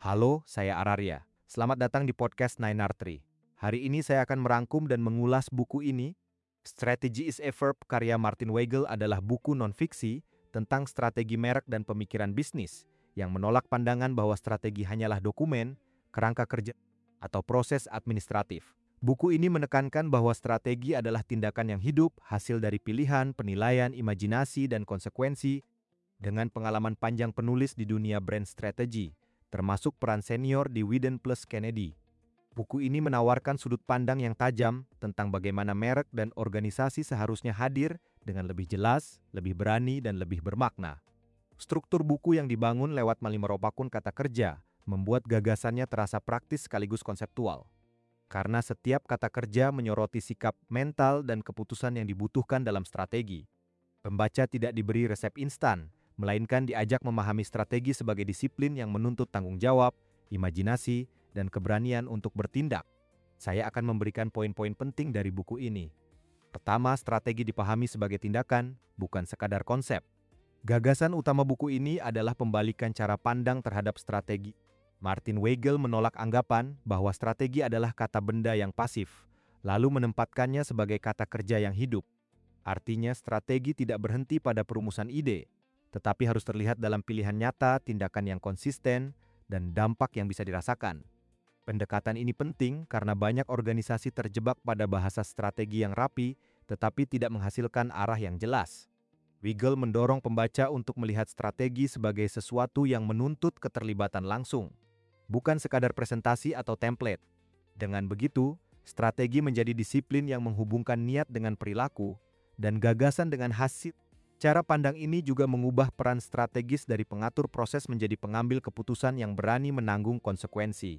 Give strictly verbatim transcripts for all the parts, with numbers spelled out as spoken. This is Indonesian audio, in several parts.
Halo, saya Araria. Selamat datang di podcast Nine R Tree. Hari ini saya akan merangkum dan mengulas buku ini. Strategy is a Verb karya Martin Weigel adalah buku non-fiksi tentang strategi merek dan pemikiran bisnis yang menolak pandangan bahwa strategi hanyalah dokumen, kerangka kerja, atau proses administratif. Buku ini menekankan bahwa strategi adalah tindakan yang hidup, hasil dari pilihan, penilaian, imajinasi, dan konsekuensi. Dengan pengalaman panjang penulis di dunia brand strategy, termasuk peran senior di Wieden plus Kennedy. Buku ini menawarkan sudut pandang yang tajam tentang bagaimana merek dan organisasi seharusnya hadir dengan lebih jelas, lebih berani, dan lebih bermakna. Struktur buku yang dibangun lewat Malimeropakun kata kerja membuat gagasannya terasa praktis sekaligus konseptual. Karena setiap kata kerja menyoroti sikap mental dan keputusan yang dibutuhkan dalam strategi. Pembaca tidak diberi resep instan, melainkan diajak memahami strategi sebagai disiplin yang menuntut tanggung jawab, imajinasi, dan keberanian untuk bertindak. Saya akan memberikan poin-poin penting dari buku ini. Pertama, strategi dipahami sebagai tindakan, bukan sekadar konsep. Gagasan utama buku ini adalah pembalikan cara pandang terhadap strategi. Martin Weigel menolak anggapan bahwa strategi adalah kata benda yang pasif, lalu menempatkannya sebagai kata kerja yang hidup. Artinya, strategi tidak berhenti pada perumusan ide, tetapi harus terlihat dalam pilihan nyata, tindakan yang konsisten, dan dampak yang bisa dirasakan. Pendekatan ini penting karena banyak organisasi terjebak pada bahasa strategi yang rapi, tetapi tidak menghasilkan arah yang jelas. Weigel mendorong pembaca untuk melihat strategi sebagai sesuatu yang menuntut keterlibatan langsung, bukan sekadar presentasi atau template. Dengan begitu, strategi menjadi disiplin yang menghubungkan niat dengan perilaku, dan gagasan dengan hasil. Cara pandang ini juga mengubah peran strategis dari pengatur proses menjadi pengambil keputusan yang berani menanggung konsekuensi.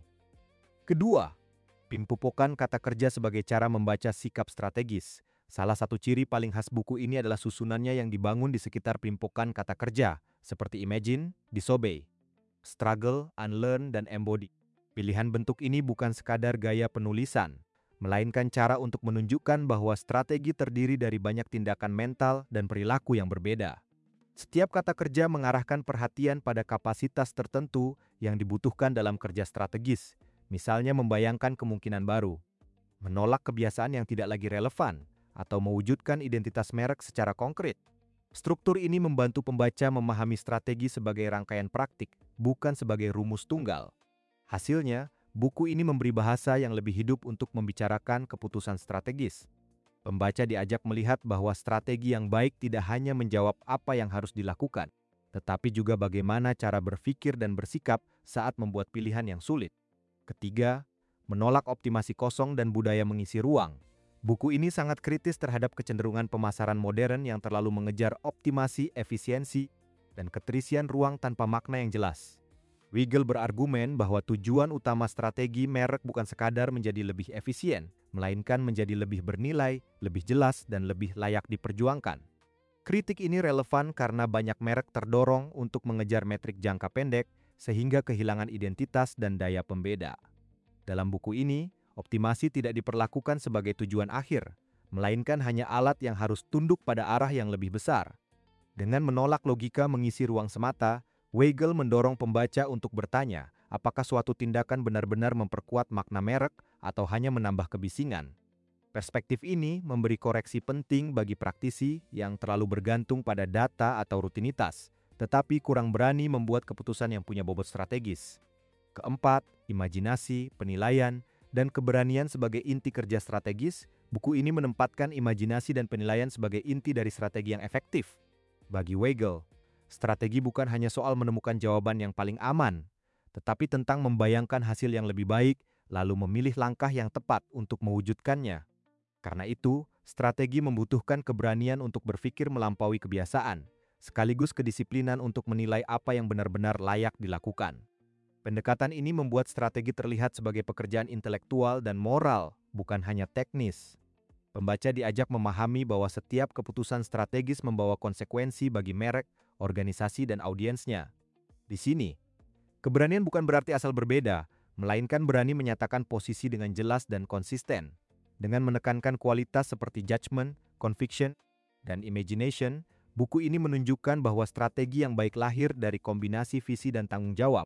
Kedua, pimpupokan kata kerja sebagai cara membaca sikap strategis. Salah satu ciri paling khas buku ini adalah susunannya yang dibangun di sekitar pimpukan kata kerja, seperti imagine, disobey, struggle, unlearn, dan embody. Pilihan bentuk ini bukan sekadar gaya penulisan, melainkan cara untuk menunjukkan bahwa strategi terdiri dari banyak tindakan mental dan perilaku yang berbeda. Setiap kata kerja mengarahkan perhatian pada kapasitas tertentu yang dibutuhkan dalam kerja strategis, misalnya membayangkan kemungkinan baru, menolak kebiasaan yang tidak lagi relevan, atau mewujudkan identitas merek secara konkret. Struktur ini membantu pembaca memahami strategi sebagai rangkaian praktik, bukan sebagai rumus tunggal. Hasilnya, buku ini memberi bahasa yang lebih hidup untuk membicarakan keputusan strategis. Pembaca diajak melihat bahwa strategi yang baik tidak hanya menjawab apa yang harus dilakukan, tetapi juga bagaimana cara berpikir dan bersikap saat membuat pilihan yang sulit. Ketiga, menolak optimasi kosong dan budaya mengisi ruang. Buku ini sangat kritis terhadap kecenderungan pemasaran modern yang terlalu mengejar optimasi, efisiensi, dan keterisian ruang tanpa makna yang jelas. Weigel berargumen bahwa tujuan utama strategi merek bukan sekadar menjadi lebih efisien, melainkan menjadi lebih bernilai, lebih jelas, dan lebih layak diperjuangkan. Kritik ini relevan karena banyak merek terdorong untuk mengejar metrik jangka pendek, sehingga kehilangan identitas dan daya pembeda. Dalam buku ini, optimasi tidak diperlakukan sebagai tujuan akhir, melainkan hanya alat yang harus tunduk pada arah yang lebih besar. Dengan menolak logika mengisi ruang semata, Weigel mendorong pembaca untuk bertanya, apakah suatu tindakan benar-benar memperkuat makna merek atau hanya menambah kebisingan. Perspektif ini memberi koreksi penting bagi praktisi yang terlalu bergantung pada data atau rutinitas, tetapi kurang berani membuat keputusan yang punya bobot strategis. Keempat, imajinasi, penilaian, dan keberanian sebagai inti kerja strategis. Buku ini menempatkan imajinasi dan penilaian sebagai inti dari strategi yang efektif. Bagi Weigel, strategi bukan hanya soal menemukan jawaban yang paling aman, tetapi tentang membayangkan hasil yang lebih baik, lalu memilih langkah yang tepat untuk mewujudkannya. Karena itu, strategi membutuhkan keberanian untuk berpikir melampaui kebiasaan, sekaligus kedisiplinan untuk menilai apa yang benar-benar layak dilakukan. Pendekatan ini membuat strategi terlihat sebagai pekerjaan intelektual dan moral, bukan hanya teknis. Pembaca diajak memahami bahwa setiap keputusan strategis membawa konsekuensi bagi merek, organisasi, dan audiensnya. Di sini, keberanian bukan berarti asal berbeda, melainkan berani menyatakan posisi dengan jelas dan konsisten. Dengan menekankan kualitas seperti judgment, conviction, dan imagination, buku ini menunjukkan bahwa strategi yang baik lahir dari kombinasi visi dan tanggung jawab,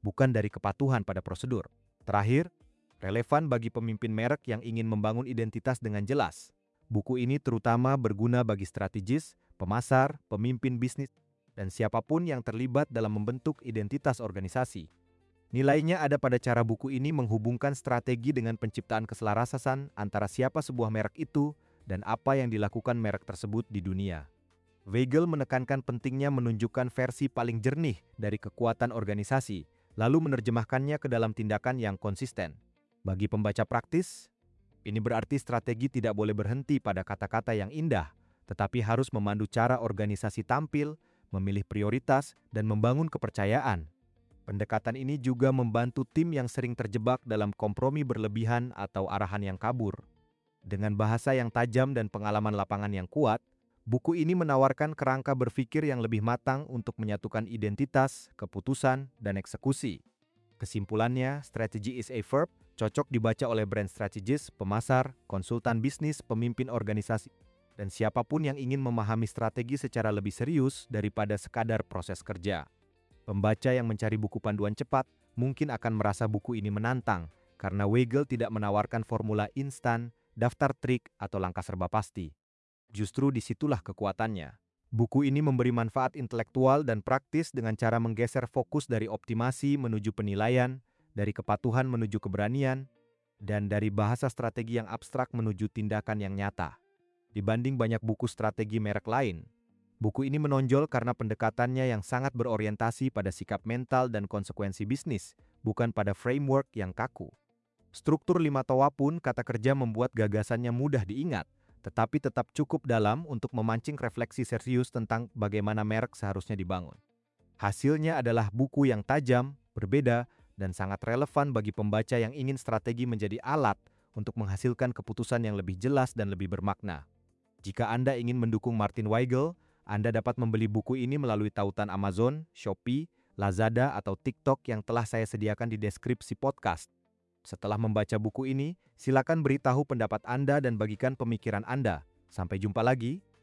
bukan dari kepatuhan pada prosedur. Terakhir, relevan bagi pemimpin merek yang ingin membangun identitas dengan jelas. Buku ini terutama berguna bagi strategis, pemasar, pemimpin bisnis, dan siapapun yang terlibat dalam membentuk identitas organisasi. Nilainya ada pada cara buku ini menghubungkan strategi dengan penciptaan keselarasan antara siapa sebuah merek itu dan apa yang dilakukan merek tersebut di dunia. Weigel menekankan pentingnya menunjukkan versi paling jernih dari kekuatan organisasi, lalu menerjemahkannya ke dalam tindakan yang konsisten. Bagi pembaca praktis, ini berarti strategi tidak boleh berhenti pada kata-kata yang indah, tetapi harus memandu cara organisasi tampil, memilih prioritas, dan membangun kepercayaan. Pendekatan ini juga membantu tim yang sering terjebak dalam kompromi berlebihan atau arahan yang kabur. Dengan bahasa yang tajam dan pengalaman lapangan yang kuat, buku ini menawarkan kerangka berpikir yang lebih matang untuk menyatukan identitas, keputusan, dan eksekusi. Kesimpulannya, Strategy is a Verb cocok dibaca oleh brand strategis, pemasar, konsultan bisnis, pemimpin organisasi, dan siapapun yang ingin memahami strategi secara lebih serius daripada sekadar proses kerja. Pembaca yang mencari buku panduan cepat mungkin akan merasa buku ini menantang karena Weigel tidak menawarkan formula instan, daftar trik, atau langkah serba pasti. Justru disitulah kekuatannya. Buku ini memberi manfaat intelektual dan praktis dengan cara menggeser fokus dari optimasi menuju penilaian, dari kepatuhan menuju keberanian, dan dari bahasa strategi yang abstrak menuju tindakan yang nyata. Dibanding banyak buku strategi merek lain, buku ini menonjol karena pendekatannya yang sangat berorientasi pada sikap mental dan konsekuensi bisnis, bukan pada framework yang kaku. Struktur lima toa pun kata kerja membuat gagasannya mudah diingat, tetapi tetap cukup dalam untuk memancing refleksi serius tentang bagaimana merek seharusnya dibangun. Hasilnya adalah buku yang tajam, berbeda, dan sangat relevan bagi pembaca yang ingin strategi menjadi alat untuk menghasilkan keputusan yang lebih jelas dan lebih bermakna. Jika Anda ingin mendukung Martin Weigel, Anda dapat membeli buku ini melalui tautan Amazon, Shopee, Lazada, atau TikTok yang telah saya sediakan di deskripsi podcast. Setelah membaca buku ini, silakan beritahu pendapat Anda dan bagikan pemikiran Anda. Sampai jumpa lagi.